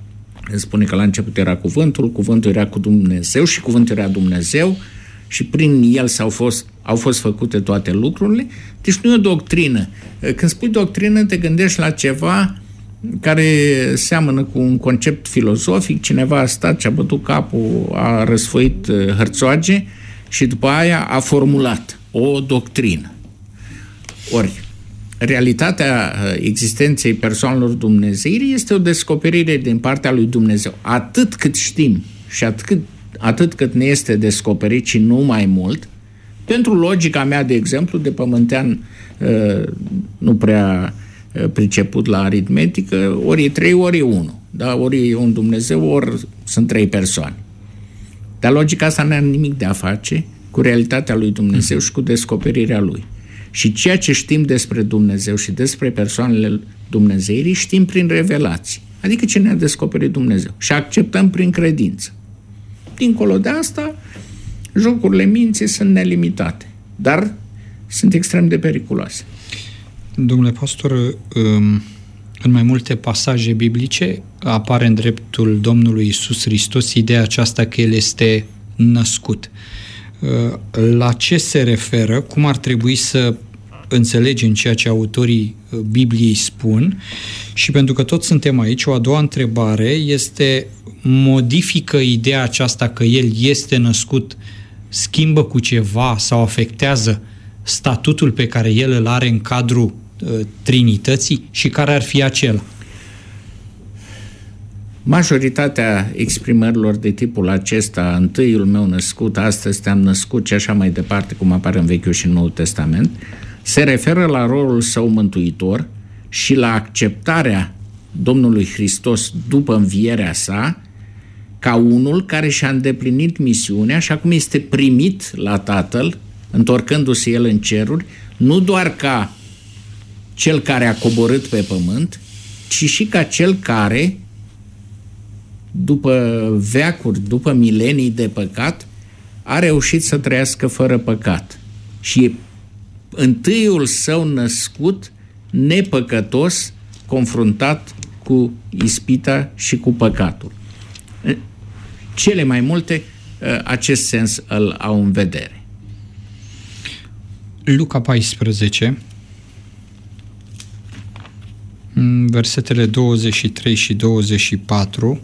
Spune că la început era cuvântul, cuvântul era cu Dumnezeu și cuvântul era Dumnezeu și prin el s-au fost, au fost făcute toate lucrurile. Deci nu e o doctrină. Când spui doctrină, te gândești la ceva care seamănă cu un concept filozofic. Cineva a stat și a bătut capul, a răsfoit hărțoage și după aia a formulat o doctrină. Ori, realitatea existenței persoanelor dumnezeirii este o descoperire din partea lui Dumnezeu. Atât cât știm și atât, atât cât ne este descoperit și nu mai mult, pentru logica mea, de exemplu, de pământean nu prea priceput la aritmetică, ori e trei, ori e unu. Da? Ori e un Dumnezeu, ori sunt trei persoane. Dar logica asta nu are nimic de a face cu realitatea lui Dumnezeu și cu descoperirea lui. Și ceea ce știm despre Dumnezeu și despre persoanele dumnezeirii știm prin revelații. Adică ce ne-a descoperit Dumnezeu. Și acceptăm prin credință. Dincolo de asta, jocurile minții sunt nelimitate, dar sunt extrem de periculoase. Domnule pastor, în mai multe pasaje biblice apare în dreptul Domnului Iisus Hristos ideea aceasta că El este născut. La ce se referă? Cum ar trebui să înțelegem ceea ce autorii Bibliei spun? Și pentru că toți suntem aici, o a doua întrebare este: modifică ideea aceasta că El este născut, schimbă cu ceva sau afectează statutul pe care El îl are în cadrul uh, Trinității? Și care ar fi acela? Majoritatea exprimărilor de tipul acesta, întâiul meu născut, astăzi te-am născut și așa mai departe, cum apare în Vechiul și Noul Testament, se referă la rolul său mântuitor și la acceptarea Domnului Hristos după învierea sa ca unul care și-a îndeplinit misiunea și acum este primit la Tatăl, întorcându-se El în ceruri, nu doar ca cel care a coborât pe pământ, ci și ca cel care, după veacuri, după milenii de păcat, a reușit să trăiască fără păcat. Și e întâiul său născut, nepăcătos, confruntat cu ispita și cu păcatul. Cele mai multe, acest sens îl au în vedere. Luca paisprezece, versetele douăzeci și trei și douăzeci și patru.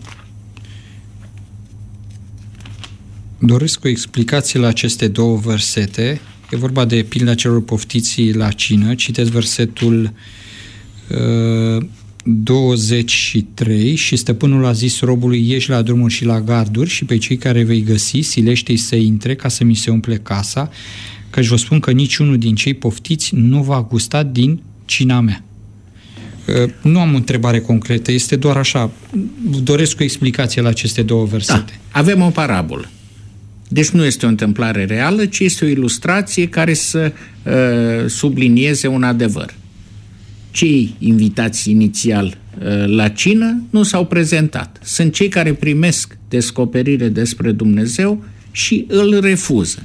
Doresc o explicație la aceste două versete. E vorba de pilda celor poftiți la cină. Citesc versetul uh, douăzeci și trei. Și stăpânul a zis robului: ieși la drumuri și la garduri și pe cei care vei găsi, silește-i să intre ca să mi se umple casa, căci vă spun că niciunul din cei poftiți nu va gusta din cina mea. Uh, nu am o întrebare concretă, este doar așa. Doresc o explicație la aceste două versete. Da, avem o parabolă. Deci nu este o întâmplare reală, ci este o ilustrație care să uh, sublinieze un adevăr. Cei invitați inițial uh, la cină nu s-au prezentat. Sunt cei care primesc descoperire despre Dumnezeu și îl refuză.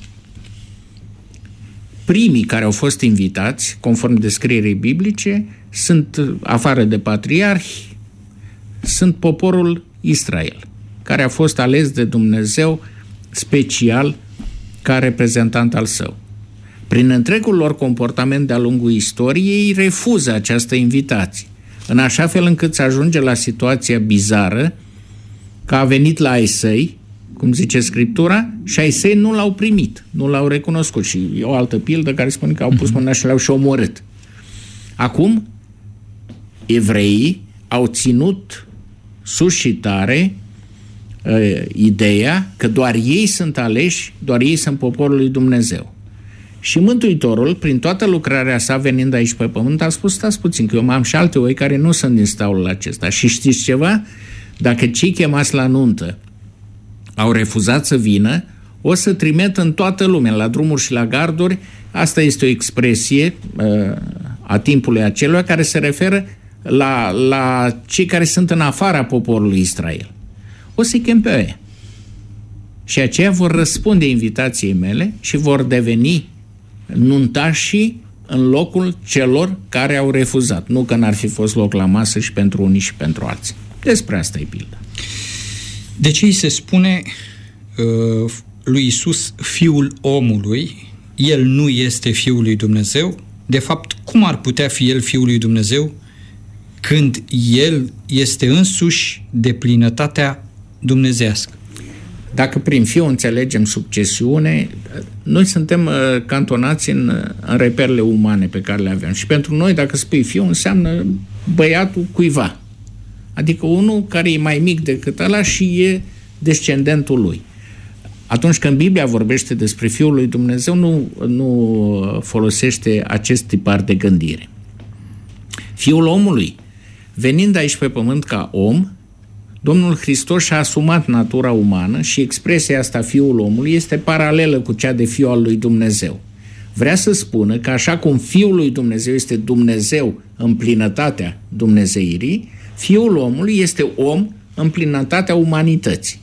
Primii care au fost invitați, conform descrierii biblice, sunt, afară de patriarhi, sunt poporul Israel, care a fost ales de Dumnezeu special ca reprezentant al său. Prin întregul lor comportament de-a lungul istoriei, refuză această invitație, în așa fel încât să ajunge la situația bizară că a venit la ai săi, cum zice Scriptura, și ai săi nu l-au primit, nu l-au recunoscut. Și e o altă pildă care spune că au pus mâna și l-au și omorât. Acum, evreii au ținut sus și tare ideea că doar ei sunt aleși, doar ei sunt poporul lui Dumnezeu. Și Mântuitorul, prin toată lucrarea sa venind aici pe pământ, a spus: stați puțin, că eu am și alte oi care nu sunt din staulul acesta. Și știți ceva? Dacă cei chemați la nuntă au refuzat să vină, o să trimit în toată lumea, la drumuri și la garduri. Asta este o expresie uh, a timpului acelui care se referă la, la cei care sunt în afara poporului Israel. O să-i chem pe aia. Și aceia vor răspunde invitației mele și vor deveni nuntașii în locul celor care au refuzat. Nu că n-ar fi fost loc la masă și pentru unii și pentru alții. Despre asta e pilda. De ce îi se spune uh, lui Iisus Fiul omului? El nu este Fiul lui Dumnezeu? De fapt, cum ar putea fi El Fiul lui Dumnezeu când El este însuși deplinătatea dumnezeiască? Dacă prin fiu înțelegem succesiune, noi suntem uh, cantonați în, în reperele umane pe care le avem. Și pentru noi, dacă spui fiu, înseamnă băiatul cuiva. Adică unul care e mai mic decât ăla și e descendentul lui. Atunci când Biblia vorbește despre Fiul lui Dumnezeu, nu, nu folosește acest tipar de gândire. Fiul omului, venind aici pe pământ ca om, Domnul Hristos și-a asumat natura umană și expresia asta, Fiul omului, este paralelă cu cea de Fiul al lui Dumnezeu. Vrea să spună că așa cum Fiul lui Dumnezeu este Dumnezeu în plinătatea dumnezeirii, Fiul omului este om în plinătatea umanității.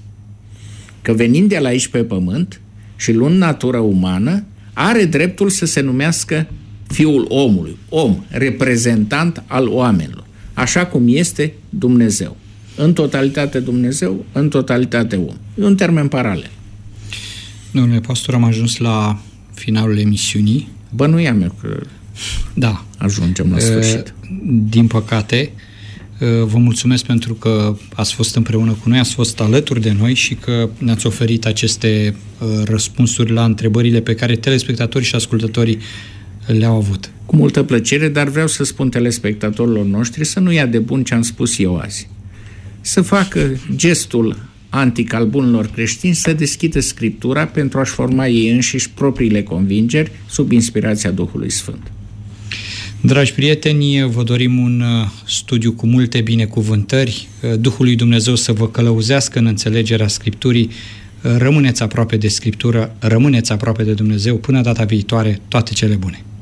Că venind de la aici pe pământ și luând natura umană, are dreptul să se numească Fiul omului, om, reprezentant al oamenilor, așa cum este Dumnezeu. În totalitate Dumnezeu, în totalitate om. E un termen paralel. Domnule pastor, am ajuns la finalul emisiunii. Bănuiam eu că da. ajungem la sfârșit. Din păcate, vă mulțumesc pentru că ați fost împreună cu noi, ați fost alături de noi și că ne-ați oferit aceste răspunsuri la întrebările pe care telespectatorii și ascultătorii le-au avut. Cu multă plăcere, dar vreau să spun telespectatorilor noștri să nu ia de bun ce am spus eu azi. Să facă gestul antic al bunilor creștini, să deschidă Scriptura pentru a-și forma ei înșiși propriile convingeri sub inspirația Duhului Sfânt. Dragi prieteni, vă dorim un studiu cu multe binecuvântări, Duhul lui Dumnezeu să vă călăuzească în înțelegerea Scripturii, rămâneți aproape de Scriptură, rămâneți aproape de Dumnezeu, până data viitoare, toate cele bune!